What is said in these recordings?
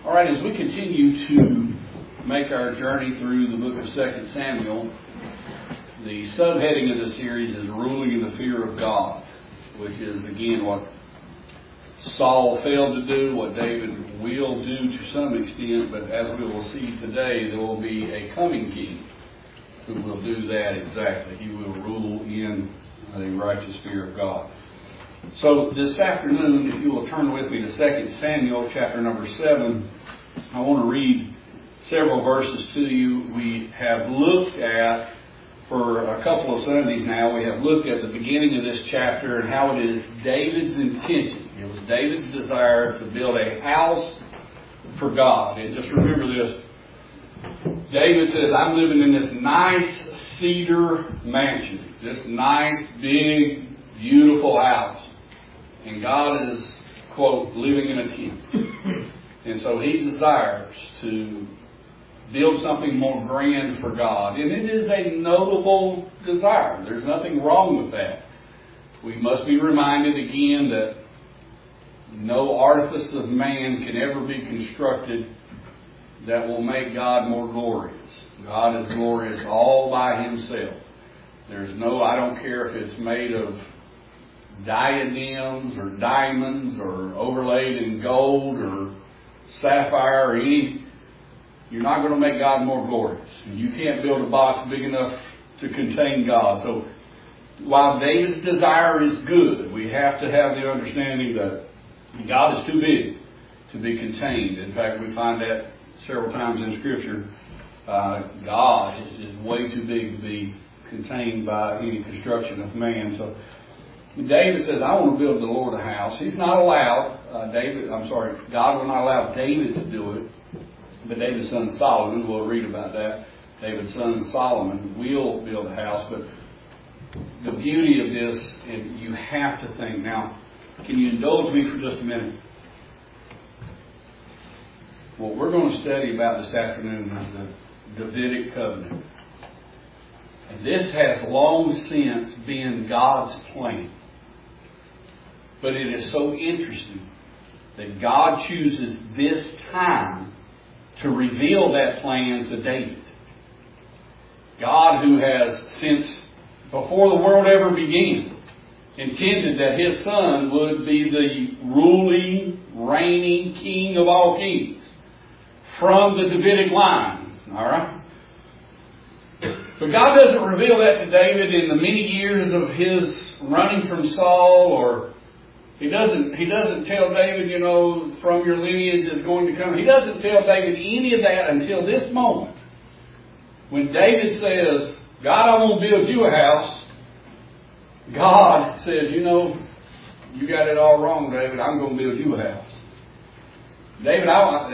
All right, as we continue to make our journey through the book of 2 Samuel, the subheading of the series is Ruling in the Fear of God, which is, again, what Saul failed to do, what David will do to some extent, but as we will see today, there will be a coming king who will do that exactly. He will rule in the righteous fear of God. So this afternoon, if you will turn with me to 2 Samuel chapter number 7, I want to read several verses to you. We have looked at, for a couple of Sundays now, we have looked at the beginning of this chapter and how it is David's intention. It was David's desire to build a house for God. And just remember this. David says, I'm living in this nice cedar mansion. This nice, big, beautiful house. And God is, quote, living in a tent. And so he desires to build something more grand for God. And it is a notable desire. There's nothing wrong with that. We must be reminded again that no artifice of man can ever be constructed that will make God more glorious. God is glorious all by himself. There's no, I don't care if it's made of diadems or diamonds or overlaid in gold or sapphire or any, you're not going to make God more glorious. You can't build a box big enough to contain God. So while David's desire is good, we have to have the understanding that God is too big to be contained. In fact, we find that several times in Scripture. God is way too big to be contained by any construction of man. So David says, I want to build the Lord a house. He's not allowed, God will not allow David to do it. But David's son Solomon, we'll read about that. David's son Solomon will build a house. But the beauty of this, and you have to think, now, can you indulge me for just a minute? What we're going to study about this afternoon is the Davidic covenant. And this has long since been God's plan. But it is so interesting that God chooses this time to reveal that plan to David. God, who has, since before the world ever began, intended that his son would be the ruling, reigning king of all kings from the Davidic line. All right? But God doesn't reveal that to David in the many years of his running from Saul, or He doesn't tell David, from your lineage is going to come. He doesn't tell David any of that until this moment. When David says, God, I want to build you a house, God says, you got it all wrong, David. I'm going to build you a house. David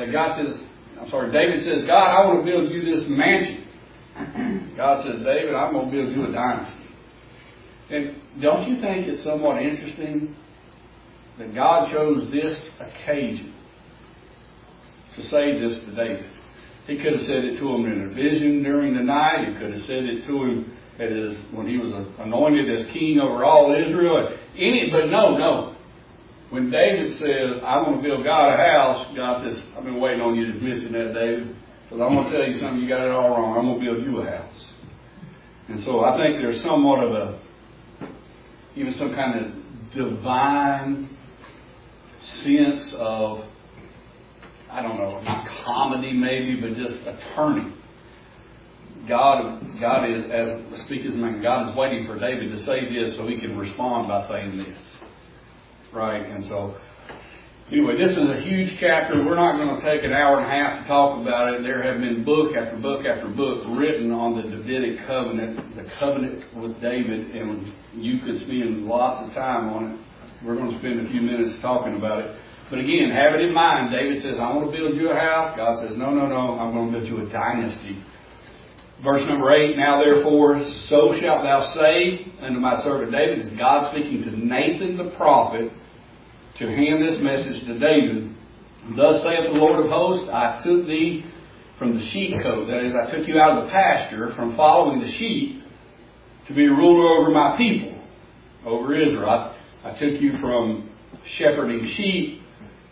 says, God, I want to build you this mansion. God says, David, I'm going to build you a dynasty. And don't you think it's somewhat interesting that God chose this occasion to say this to David? He could have said it to him in a vision during the night. He could have said it to him when he was anointed as king over all Israel. But no. When David says, I want to build God a house, God says, I've been waiting on you to mention that, David. Because I'm going to tell you something, you got it all wrong. I'm going to build you a house. And so I think there's somewhat of even some kind of divine sense of, I don't know, not comedy maybe, but just a turning. God is, as speak as man, God is waiting for David to say this so he can respond by saying this. Right? And so, anyway, this is a huge chapter. We're not going to take an hour and a half to talk about it. There have been book after book after book written on the Davidic covenant, the covenant with David, and you could spend lots of time on it. We're going to spend a few minutes talking about it. But again, have it in mind. David says, I want to build you a house. God says, no, I'm going to build you a dynasty. Verse number 8, now therefore, so shalt thou say unto my servant David, is God speaking to Nathan the prophet, to hand this message to David. Thus saith the Lord of hosts, I took thee from the sheepcote. That is, I took you out of the pasture from following the sheep to be a ruler over my people, over Israel. I took you from shepherding sheep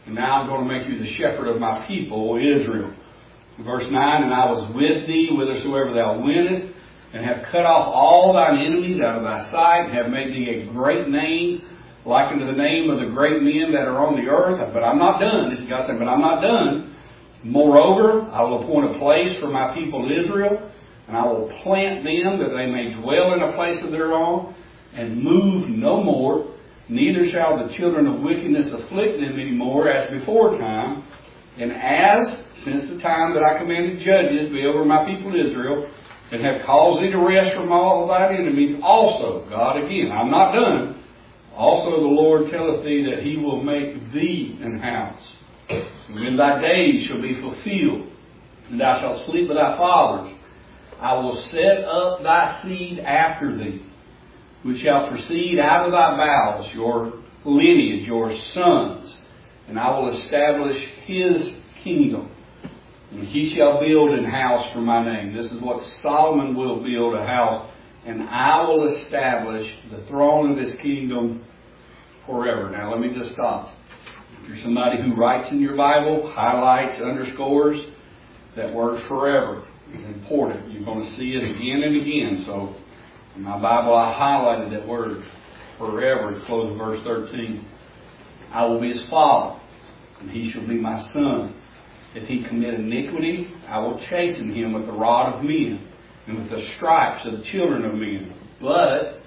and now I'm going to make you the shepherd of my people, Israel. Verse 9, and I was with thee whithersoever thou wentest, and have cut off all thine enemies out of thy sight, and have made thee a great name, like unto the name of the great men that are on the earth. But I'm not done. This is God saying, but I'm not done. Moreover, I will appoint a place for my people Israel, and I will plant them that they may dwell in a place of their own, and move no more. Neither shall the children of wickedness afflict them any more as before time. And as, since the time that I commanded judges be over my people Israel, and have caused thee to rest from all of thine enemies, also, God again, I'm not done. Also the Lord telleth thee that He will make thee an house. And when thy days shall be fulfilled, and thou shalt sleep with thy fathers, I will set up thy seed after thee, which shall proceed out of thy bowels, your lineage, your sons, and I will establish his kingdom. And he shall build an house for my name. This is what Solomon will build, a house, and I will establish the throne of his kingdom forever. Now let me just stop. If you're somebody who writes in your Bible, highlights, underscores, that word forever is important. You're going to see it again and again. So in my Bible, I highlighted that word forever. Close verse 13. I will be his father, and he shall be my son. If he commit iniquity, I will chasten him with the rod of men, and with the stripes of the children of men. But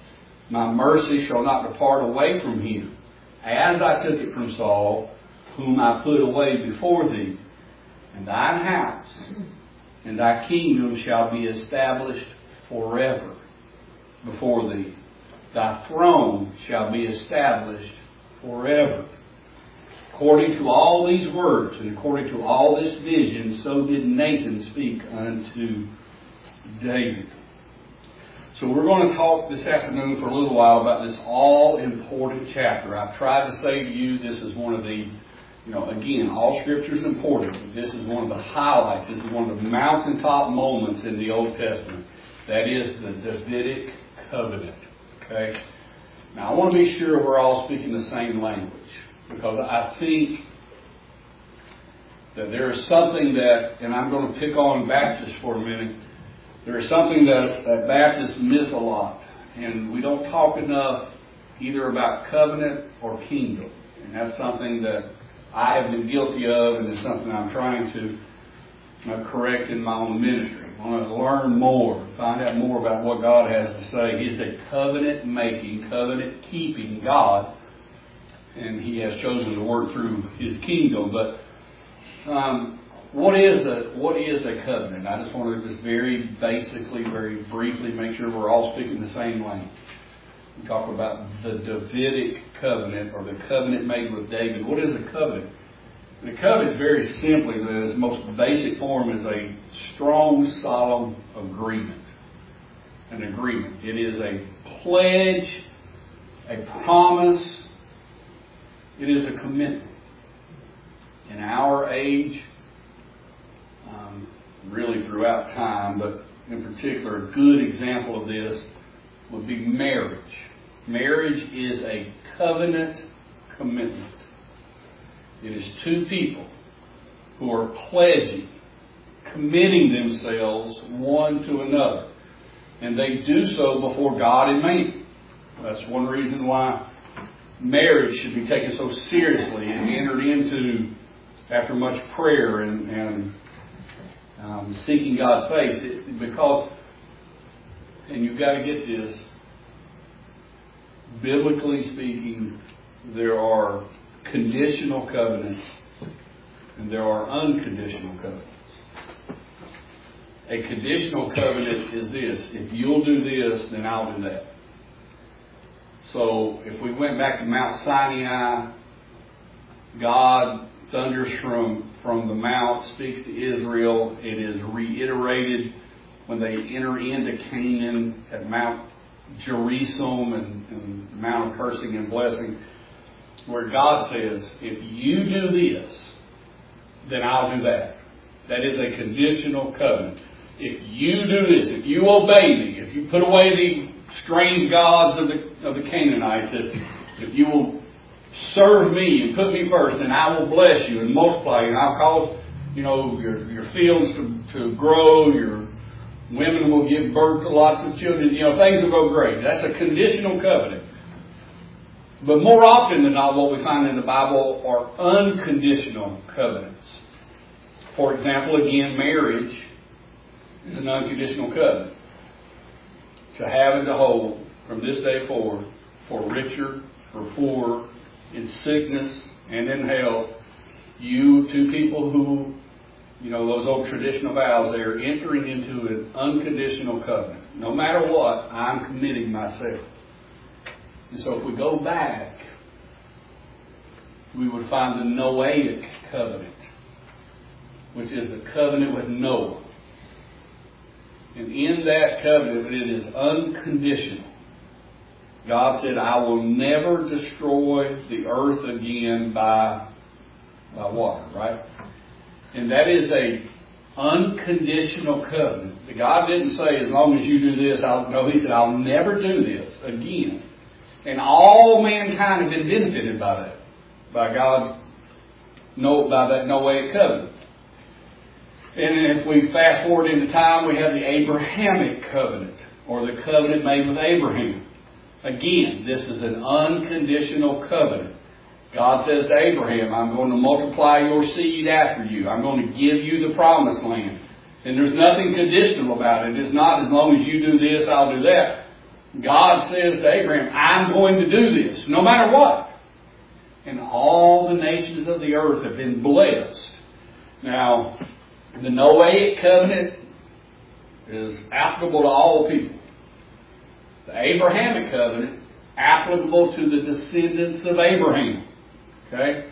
my mercy shall not depart away from him, as I took it from Saul, whom I put away before thee. And thine house and thy kingdom shall be established forever before thee. Thy throne shall be established forever. According to all these words and according to all this vision, so did Nathan speak unto David. So we're going to talk this afternoon for a little while about this all-important chapter. I've tried to say to you this is one of the, again, all Scripture is important, but this is one of the highlights. This is one of the mountaintop moments in the Old Testament. That is the Davidic covenant. Okay? Now I want to be sure we're all speaking the same language, because I think that there is something that, and I'm going to pick on Baptists for a minute, there is something that Baptists miss a lot. And we don't talk enough either about covenant or kingdom. And that's something that I have been guilty of, and it's something I'm trying to correct in my own ministry. I want to learn more, find out more about what God has to say. He's a covenant-making, covenant-keeping God, and He has chosen to work through His kingdom. But what is a covenant? I just want to very basically, very briefly make sure we're all speaking the same language. We talk about the Davidic covenant, or the covenant made with David. What is a covenant? And a covenant, very simply, in its most basic form, is a strong, solemn agreement. An agreement. It is a pledge, a promise. It is a commitment. In our age, really throughout time, but in particular, a good example of this would be marriage. Marriage is a covenant commitment. It is two people who are pledging, committing themselves one to another. And they do so before God and man. That's one reason why marriage should be taken so seriously and entered into after much prayer and seeking God's face. Because, and you've got to get this, biblically speaking, there are conditional covenants and there are unconditional covenants. A conditional covenant is this: if you'll do this, then I'll do that. So if we went back to Mount Sinai, God thunders from the mount, speaks to Israel. It is reiterated when they enter into Canaan at Mount Gerizim and Mount of Cursing and Blessing, where God says, if you do this, then I'll do that. That is a conditional covenant. If you do this, if you obey me, if you put away the strange gods of the Canaanites, if you will serve me and put me first, and I will bless you and multiply you, and I'll cause, your fields to grow, your women will give birth to lots of children, things will go great. That's a conditional covenant. But more often than not, what we find in the Bible are unconditional covenants. For example, again, marriage is an unconditional covenant. To have and to hold from this day forward, for richer, for poorer, in sickness and in health, you two people who, those old traditional vows, they are entering into an unconditional covenant. No matter what, I'm committing myself. And so if we go back, we would find the Noahic covenant, which is the covenant with Noah. And in that covenant, it is unconditional. God said, I will never destroy the earth again by water, right? And that is a unconditional covenant. God didn't say, as long as you do this, He said, I'll never do this again. And all mankind have been benefited by that. By that Noahic covenant. And if we fast forward into time, we have the Abrahamic covenant, or the covenant made with Abraham. Again, this is an unconditional covenant. God says to Abraham, I'm going to multiply your seed after you. I'm going to give you the promised land. And there's nothing conditional about it. It's not, as long as you do this, I'll do that. God says to Abraham, I'm going to do this, no matter what. And all the nations of the earth have been blessed. Now, the Noahic covenant is applicable to all people. The Abrahamic covenant, applicable to the descendants of Abraham. Okay?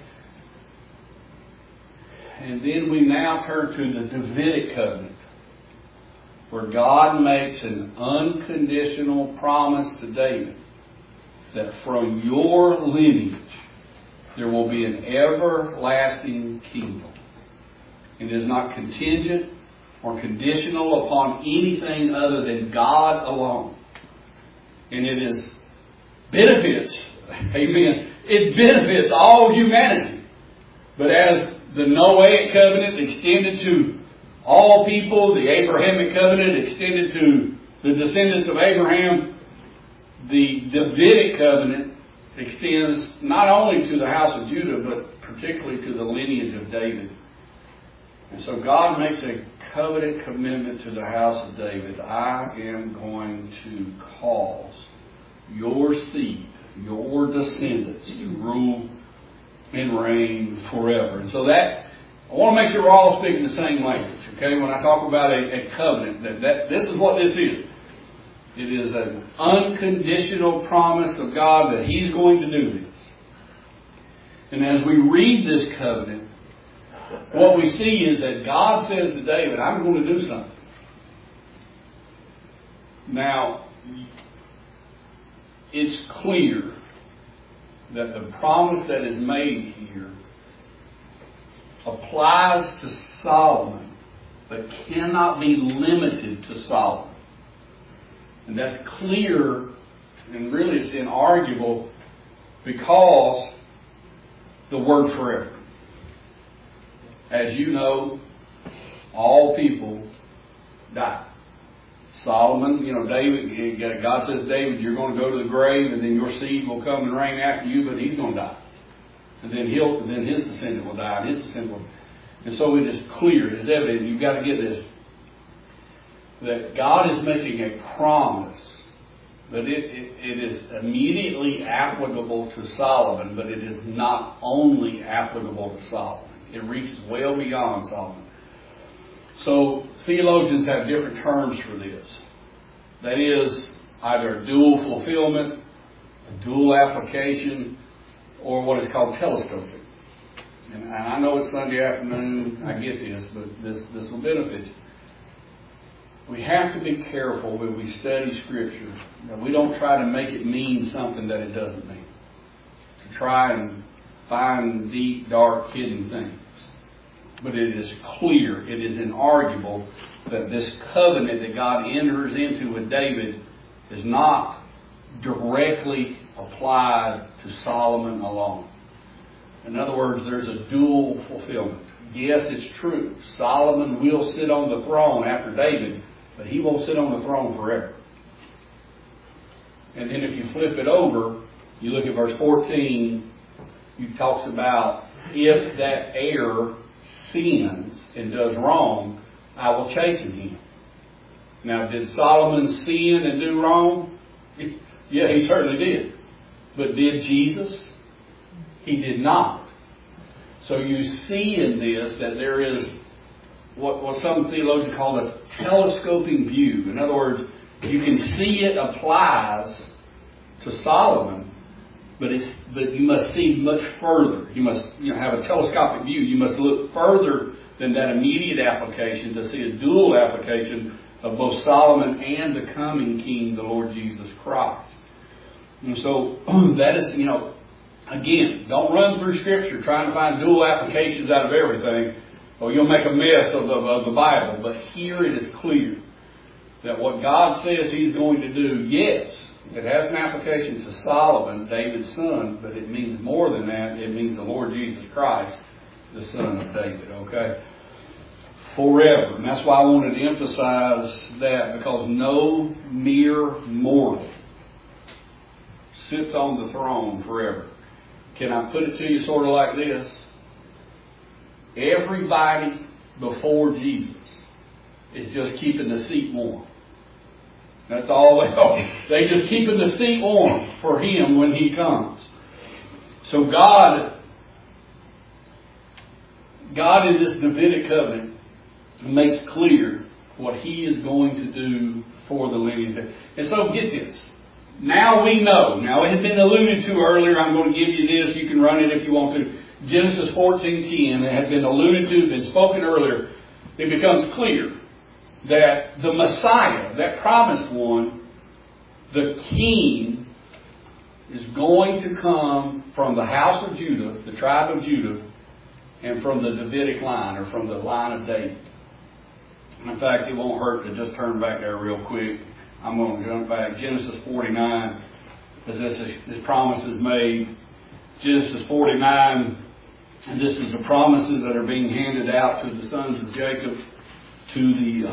And then we now turn to the Davidic covenant, where God makes an unconditional promise to David that from your lineage there will be an everlasting kingdom. It is not contingent or conditional upon anything other than God alone. And it benefits, amen, it benefits all humanity. But as the Noahic covenant extended to all people, the Abrahamic covenant extended to the descendants of Abraham, the Davidic covenant extends not only to the house of Judah, but particularly to the lineage of David. And so God makes a covenant commitment to the house of David. I am going to cause your seed, your descendants, to rule and reign forever. And so that, I want to make sure we're all speaking the same language. Okay, when I talk about a covenant, this is what this is. It is an unconditional promise of God that He's going to do this. And as we read this covenant, what we see is that God says to David, I'm going to do something. Now, it's clear that the promise that is made here applies to Solomon, but cannot be limited to Solomon. And that's clear, and really it's inarguable, because the word forever. As you know, all people die. Solomon, David, God says, David, you're going to go to the grave, and then your seed will come and reign after you, but he's going to die. And then his descendant will die, and his descendant will. And so it is clear, it is evident, you've got to get this, that God is making a promise, but it is immediately applicable to Solomon, but it is not only applicable to Solomon. It reaches well beyond Solomon. So theologians have different terms for this. That is either dual fulfillment, a dual application, or what is called telescoping. And I know it's Sunday afternoon, I get this, but this will benefit you. We have to be careful when we study Scripture that we don't try to make it mean something that it doesn't mean. To try and find deep, dark, hidden things. But it is clear, it is inarguable that this covenant that God enters into with David is not directly applied to Solomon alone. In other words, there's a dual fulfillment. Yes, it's true. Solomon will sit on the throne after David, but he won't sit on the throne forever. And then if you flip it over, you look at verse 14, it talks about if that heir sins and does wrong, I will chasten him. Now, did Solomon sin and do wrong? Yeah, he certainly did. But did Jesus? He did not. So you see in this that there is what some theologians call a telescoping view. In other words, you can see it applies to Solomon, but you must see much further. You must have a telescopic view. You must look further than that immediate application to see a dual application of both Solomon and the coming King, the Lord Jesus Christ. And so that is, again, don't run through Scripture trying to find dual applications out of everything, or you'll make a mess of the Bible. But here it is clear that what God says He's going to do, yes, it has an application to Solomon, David's son, but it means more than that. It means the Lord Jesus Christ, the son of David, okay? Forever. And that's why I wanted to emphasize that, because no mere mortal sits on the throne forever. Can I put it to you sort of like this? Everybody before Jesus is just keeping the seat warm. That's all they are. They just keeping the seat warm for Him when He comes. So God in this Davidic covenant makes clear what He is going to do for the lineage. And so get this. Now we know. Now it had been alluded to earlier. I'm going to give you this. You can run it if you want to. Genesis 14:10. It had been alluded to, been spoken earlier. It becomes clear that the Messiah, that promised one, the King, is going to come from the house of Judah, the tribe of Judah, and from the Davidic line, or from the line of David. In fact, it won't hurt to just turn back there real quick. I'm going to jump back. Genesis 49, as this promise is made. Genesis 49, and this is the promises that are being handed out to the sons of Jacob, to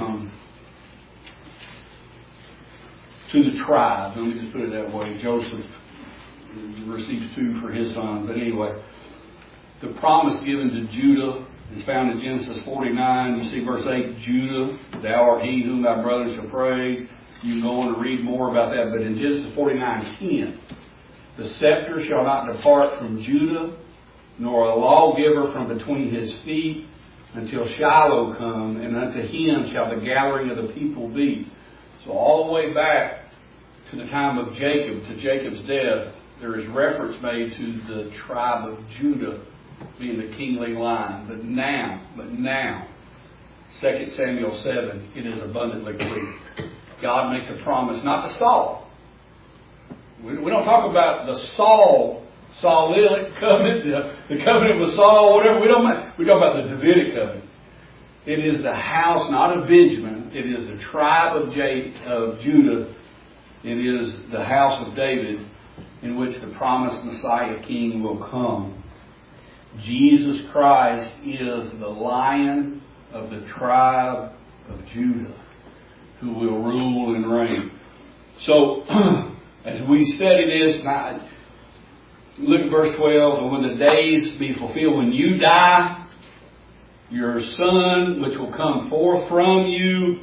the tribe. Let me just put it that way. Joseph receives 2 for his son. But anyway, the promise given to Judah is found in Genesis 49. You see verse 8, Judah, thou art he whom thy brothers shall praise. You can go on and read more about that. But in Genesis 49:10, the scepter shall not depart from Judah, nor a lawgiver from between his feet, until Shiloh come, and unto him shall the gathering of the people be. So all the way back to the time of Jacob, to Jacob's death, there is reference made to the tribe of Judah being the kingly line. But now, 2 Samuel 7, it is abundantly clear. God makes a promise not to Saul. We don't talk about the Saulic covenant, the covenant with Saul, whatever. We talk about the Davidic covenant. It is the house, not of Benjamin. It is the tribe of Judah. It is the house of David, in which the promised Messiah King will come. Jesus Christ is the Lion of the tribe of Judah, who will rule and reign. So, as we study this, look at verse 12. And when the days be fulfilled, when you die, your son, which will come forth from you,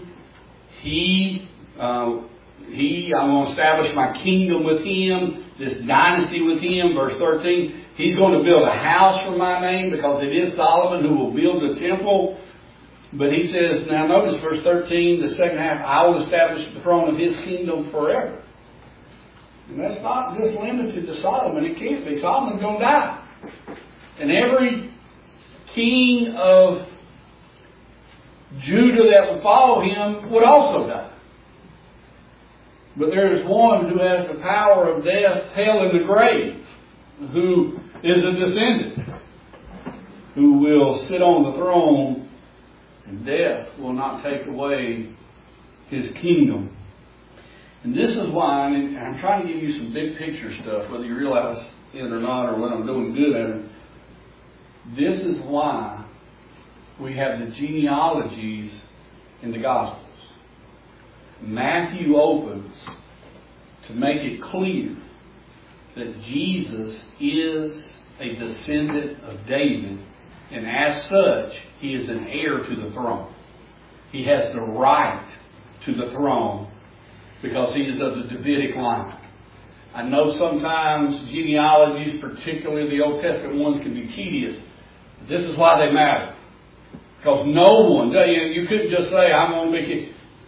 I'm going to establish my kingdom with him, this dynasty with him. Verse 13, he's going to build a house for my name, because it is Solomon who will build the temple. But he says, now notice verse 13, the second half, I will establish the throne of his kingdom forever. And that's not just limited to Solomon. It can't be. Solomon's going to die. And every king of Judah that would follow him would also die. But there is one who has the power of death, hell, and the grave, who is a descendant, who will sit on the throne, and death will not take away his kingdom. And this is why, and I'm trying to give you some big picture stuff, whether you realize it or not, or whether I'm doing good at it. This is why we have the genealogies in the Gospels. Matthew opens to make it clear that Jesus is a descendant of David, and as such, he is an heir to the throne. He has the right to the throne because he is of the Davidic line. I know sometimes genealogies, particularly the Old Testament ones, can be tedious. But this is why they matter. Because no one, you couldn't just say, I'm going to be...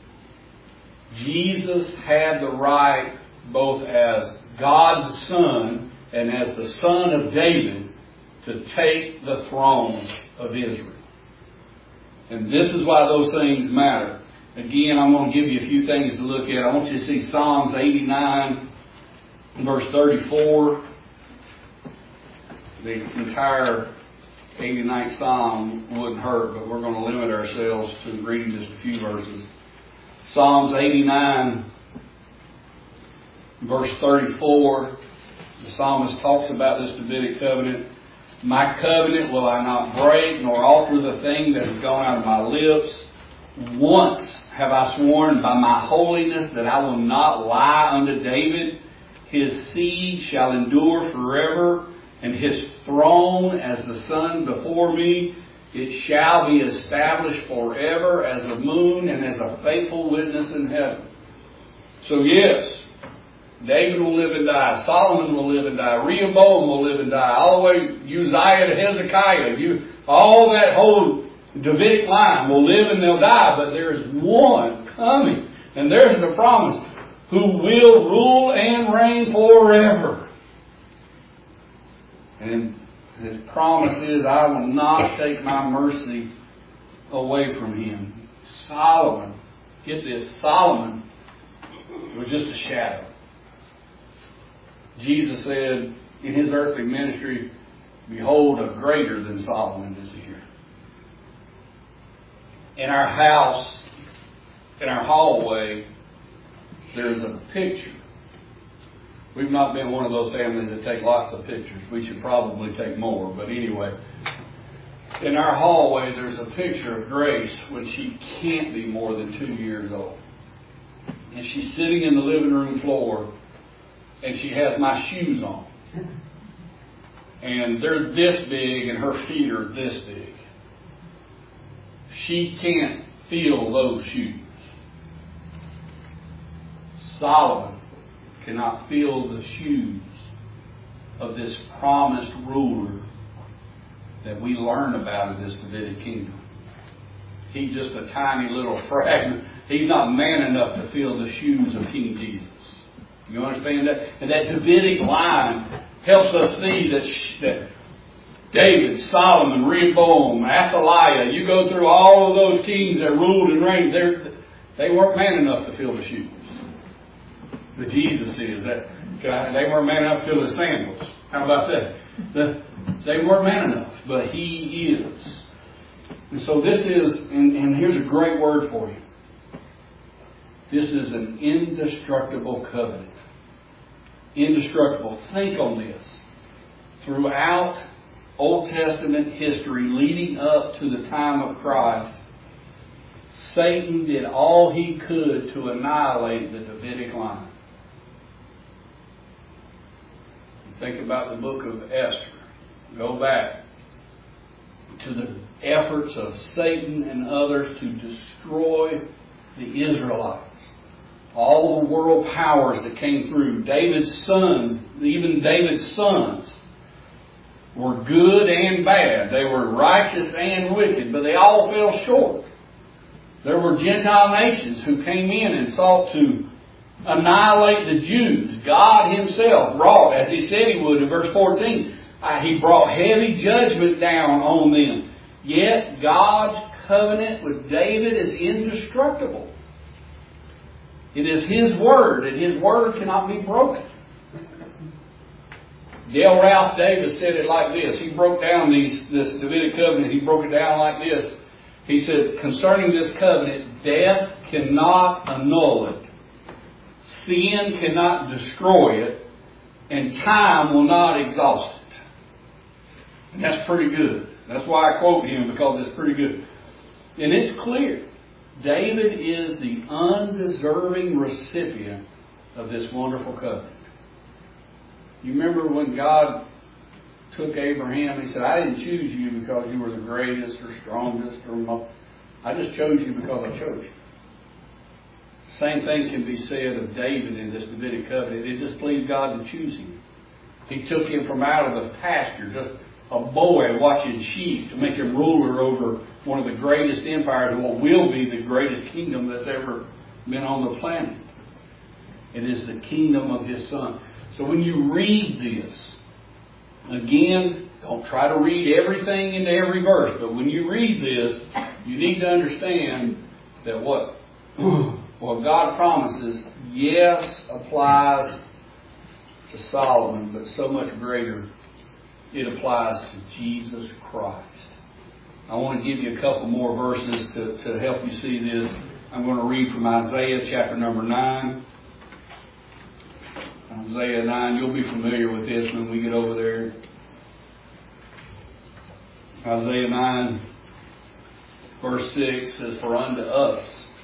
Jesus had the right, both as God the Son and as the Son of David, to take the throne of Israel. And this is why those things matter. Again, I'm going to give you a few things to look at. I want you to see Psalms 89, verse 34. The entire 89th Psalm wouldn't hurt, but we're going to limit ourselves to reading just a few verses. Psalms 89, verse 34. The psalmist talks about this Davidic covenant. My covenant will I not break, nor alter the thing that has gone out of my lips. Once have I sworn by my holiness that I will not lie unto David. His seed shall endure forever, and his throne as the sun before me. It shall be established forever as the moon and as a faithful witness in heaven. So yes, David will live and die. Solomon will live and die. Rehoboam will live and die. All the way Uzziah to Hezekiah. All that whole Davidic line will live and they'll die. But there is one coming. And there's the promise. Who will rule and reign forever. And his promise is, I will not take my mercy away from him. Solomon, get this, Solomon was just a shadow. Jesus said in his earthly ministry, behold, a greater than Solomon is here. In our house, in our hallway, there's a picture. We've not been one of those families that take lots of pictures. We should probably take more. But anyway, in our hallway, there's a picture of Grace when she can't be more than 2 years old. And she's sitting in the living room floor, and she has my shoes on. And they're this big, and her feet are this big. She can't feel those shoes. Solomon cannot feel the shoes of this promised ruler that we learn about in this Davidic kingdom. He's just a tiny little fragment. He's not man enough to feel the shoes of King Jesus. You understand that? And that Davidic line helps us see that David, Solomon, Rehoboam, Athaliah, you go through all of those kings that ruled and reigned, they weren't man enough to feel the shoes. But Jesus is. They weren't man enough to feel the sandals. How about that? They weren't man enough, but He is. And so this is, and here's a great word for you. This is an indestructible covenant. Indestructible. Think on this. Throughout Old Testament history leading up to the time of Christ, Satan did all he could to annihilate the Davidic line. Think about the book of Esther. Go back to the efforts of Satan and others to destroy the Israelites. All the world powers that came through. David's sons, even David's sons, were good and bad. They were righteous and wicked, but they all fell short. There were Gentile nations who came in and sought to annihilate the Jews. God Himself brought, as He said He would in verse 14, He brought heavy judgment down on them. Yet God's covenant with David is indestructible. It is His word, and His word cannot be broken. Dale Ralph Davis said it like this. He broke down this Davidic covenant. He broke it down like this. He said, concerning this covenant, death cannot annul it. Sin cannot destroy it. And time will not exhaust it. And that's pretty good. That's why I quote him, because it's pretty good. And it's clear. David is the undeserving recipient of this wonderful covenant. You remember when God took Abraham, He said, I didn't choose you because you were the greatest or strongest or most. I just chose you because I chose you. Same thing can be said of David in this Davidic covenant. It just pleased God to choose him. He took him from out of the pasture, just a boy watching sheep, to make him ruler over one of the greatest empires and what will be the greatest kingdom that's ever been on the planet. It is the kingdom of His Son. So when you read this, again, don't try to read everything into every verse, but when you read this, you need to understand that what God promises, yes, applies to Solomon, but so much greater, it applies to Jesus Christ. I want to give you a couple more verses to help you see this. I'm going to read from Isaiah chapter number 9. Isaiah 9, you'll be familiar with this when we get over there. Isaiah 9, verse 6 says, For unto us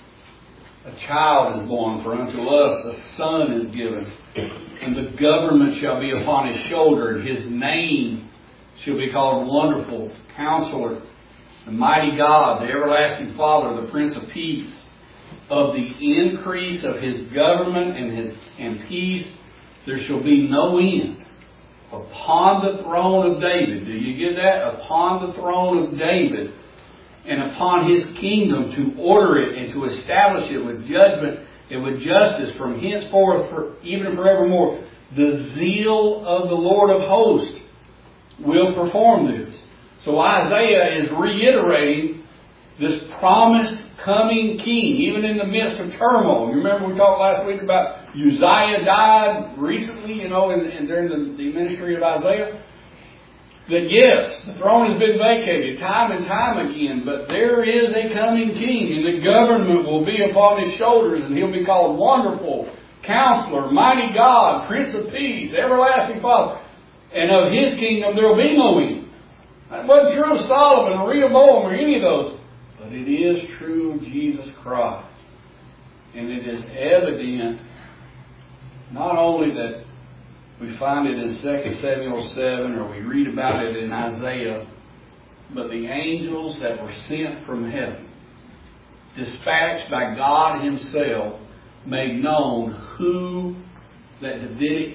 a child is born, for unto us a son is given, and the government shall be upon his shoulder, and his name shall be called Wonderful, Counselor, the Mighty God, the Everlasting Father, the Prince of Peace. Of the increase of his government and peace there shall be no end. Upon the throne of David, do you get that? Upon the throne of David, and upon his kingdom, to order it and to establish it with judgment and with justice from henceforth, even forevermore. The zeal of the Lord of hosts will perform this. So Isaiah is reiterating this promised coming king, even in the midst of turmoil. You remember we talked last week about Uzziah died recently, and during the ministry of Isaiah. That yes, the throne has been vacated time and time again, but there is a coming king, and the government will be upon his shoulders, and he'll be called Wonderful, Counselor, Mighty God, Prince of Peace, Everlasting Father. And of his kingdom there will be no end. That wasn't true of Solomon or Rehoboam or any of those. But it is true of Jesus Christ. And it is evident not only that we find it in 2 Samuel 7 or we read about it in Isaiah, but the angels that were sent from heaven, dispatched by God Himself, made known who that Davidic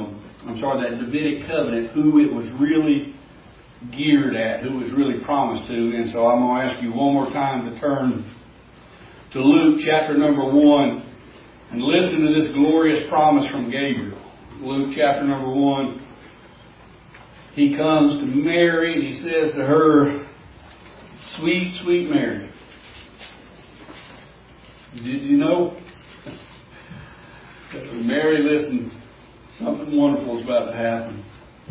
covenant, who it was really geared at, who was really promised to. And so I'm going to ask you one more time to turn to Luke chapter number 1 and listen to this glorious promise from Gabriel. Luke chapter number 1. He comes to Mary and he says to her, Sweet, sweet Mary. Did you know? Mary, listen, something wonderful is about to happen.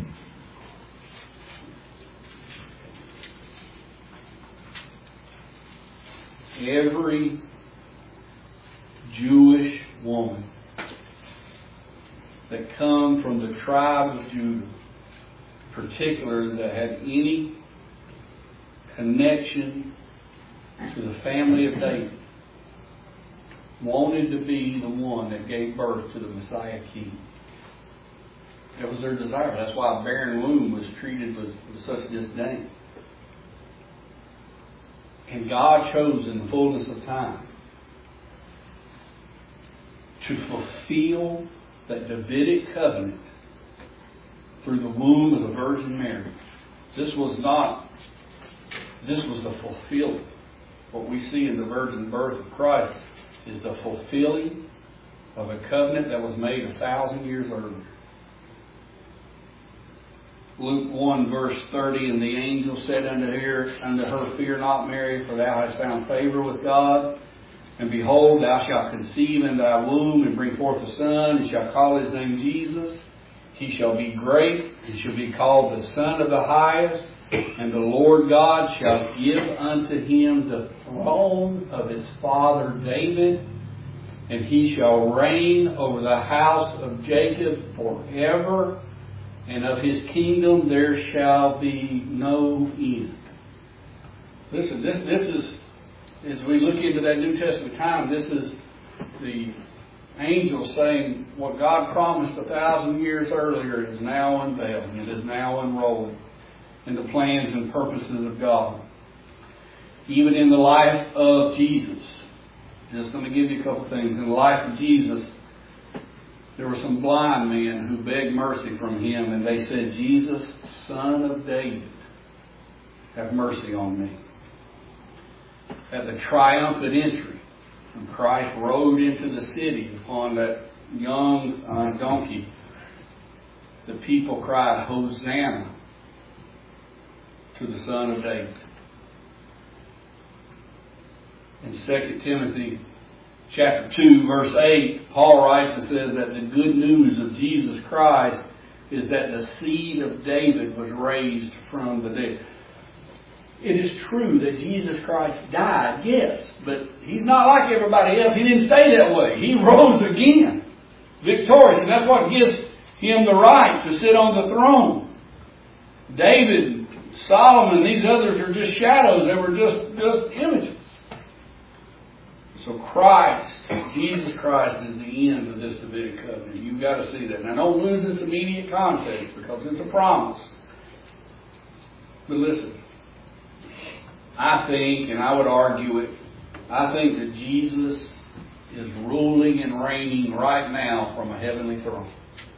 Every Jewish woman that come from the tribe of Judah, particularly that had any connection to the family of David, wanted to be the one that gave birth to the Messiah King. That was their desire. That's why a barren womb was treated with such disdain. And God chose in the fullness of time to fulfill that Davidic covenant through the womb of the Virgin Mary. This was the fulfilling. What we see in the virgin birth of Christ is the fulfilling of a covenant that was made 1,000 years earlier. Luke 1 verse 30, And the angel said unto her, Fear not, Mary, for thou hast found favor with God. And behold, thou shalt conceive in thy womb, and bring forth a son, and shalt call his name Jesus. He shall be great, and shall be called the Son of the Highest. And the Lord God shall give unto him the throne of his father David, and he shall reign over the house of Jacob forever, and of His kingdom there shall be no end. Listen, this is, as we look into that New Testament time, this is the angel saying what God promised 1,000 years earlier is now unveiled. It is now unrolling in the plans and purposes of God. Even in the life of Jesus. Just going to give you a couple things. In the life of Jesus, there were some blind men who begged mercy from Him, and they said, Jesus, Son of David, have mercy on me. At the triumphant entry, when Christ rode into the city upon that young donkey, the people cried, Hosanna to the Son of David. In 2 Timothy chapter 2, verse 8, Paul writes and says that the good news of Jesus Christ is that the seed of David was raised from the dead. It is true that Jesus Christ died, yes, but He's not like everybody else. He didn't stay that way. He rose again, victorious, and that's what gives Him the right to sit on the throne. David, Solomon, these others are just shadows. They were just images. So Christ, Jesus Christ, is the end of this Davidic covenant. You've got to see that. Now don't lose this immediate context because it's a promise. But listen, I think, and I would argue it, I think that Jesus is ruling and reigning right now from a heavenly throne.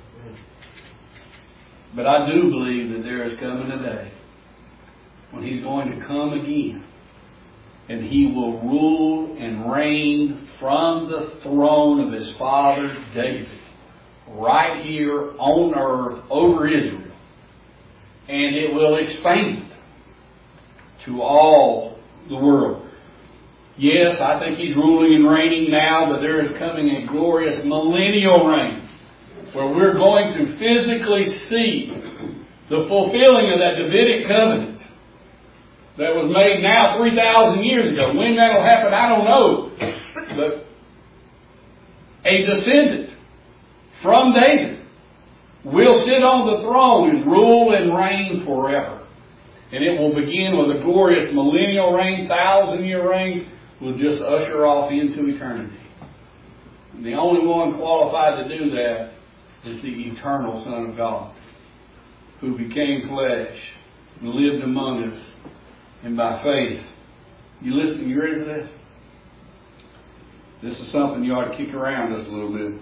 But I do believe that there is coming a day when He's going to come again. And He will rule and reign from the throne of His father David, right here on earth over Israel. And it will expand to all the world. Yes, I think He's ruling and reigning now, but there is coming a glorious millennial reign where we're going to physically see the fulfilling of that Davidic covenant that was made now 3,000 years ago. When that'll happen, I don't know. But a descendant from David will sit on the throne and rule and reign forever. And it will begin with a glorious millennial reign, 1,000-year reign, will just usher off into eternity. And the only one qualified to do that is the eternal Son of God, who became flesh and lived among us. And by faith, you listening, you ready for this? This is something you ought to kick around just a little bit.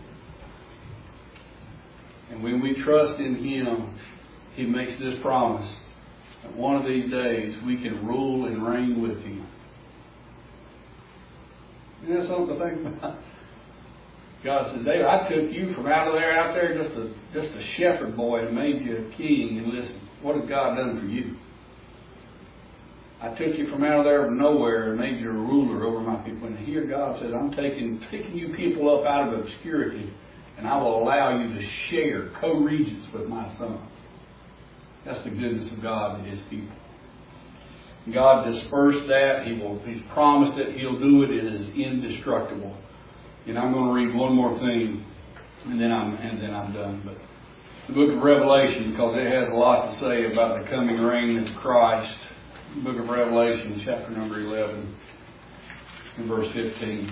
And when we trust in Him, He makes this promise that one of these days we can rule and reign with Him. Isn't that something to think about? God said, David, I took you from out there, just a shepherd boy, and made you a king. And listen, what has God done for you? I took you from out there nowhere and made you a ruler over my people. And here God says, I'm taking you people up out of obscurity, and I will allow you to share co-regents with my Son. That's the goodness of God to His people. God dispersed that. He's promised it. He'll do it. It is indestructible. And I'm going to read one more thing, and then I'm done. But the book of Revelation, because it has a lot to say about the coming reign of Christ. Book of Revelation, chapter number 11, and verse 15.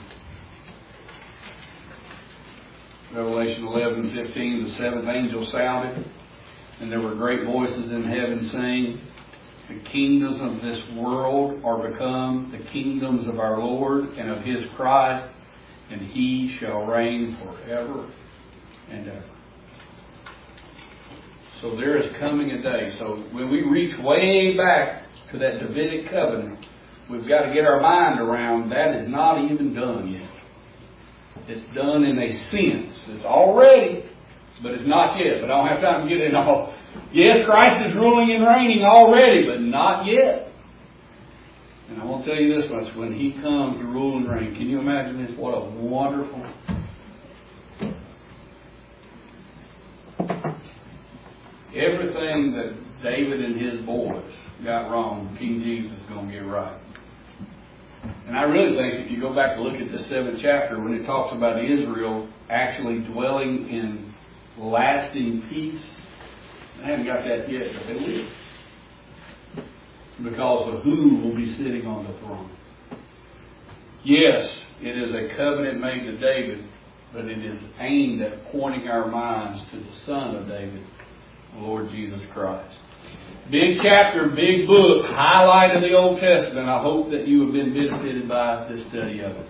Revelation 11:15, the seventh angel sounded, and there were great voices in heaven saying, the kingdoms of this world are become the kingdoms of our Lord and of His Christ, and He shall reign forever and ever. So there is coming a day. So when we reach way back to that Davidic covenant, we've got to get our mind around that is not even done yet. It's done in a sense. It's already, but it's not yet. But I don't have time to get it all. Yes, Christ is ruling and reigning already, but not yet. And I want to tell you this much. When He comes to rule and reign, can you imagine this? What a wonderful... Everything that David and his boys got wrong, King Jesus is going to get right. And I really think if you go back to look at the 7th chapter, when it talks about Israel actually dwelling in lasting peace I haven't got that yet, but they will. Because of who will be sitting on the throne. Yes, it is a covenant made to David, but it is aimed at pointing our minds to the Son of David, the Lord Jesus Christ. Big chapter, big book, highlight of the Old Testament. I hope that you have been benefited by this study of it.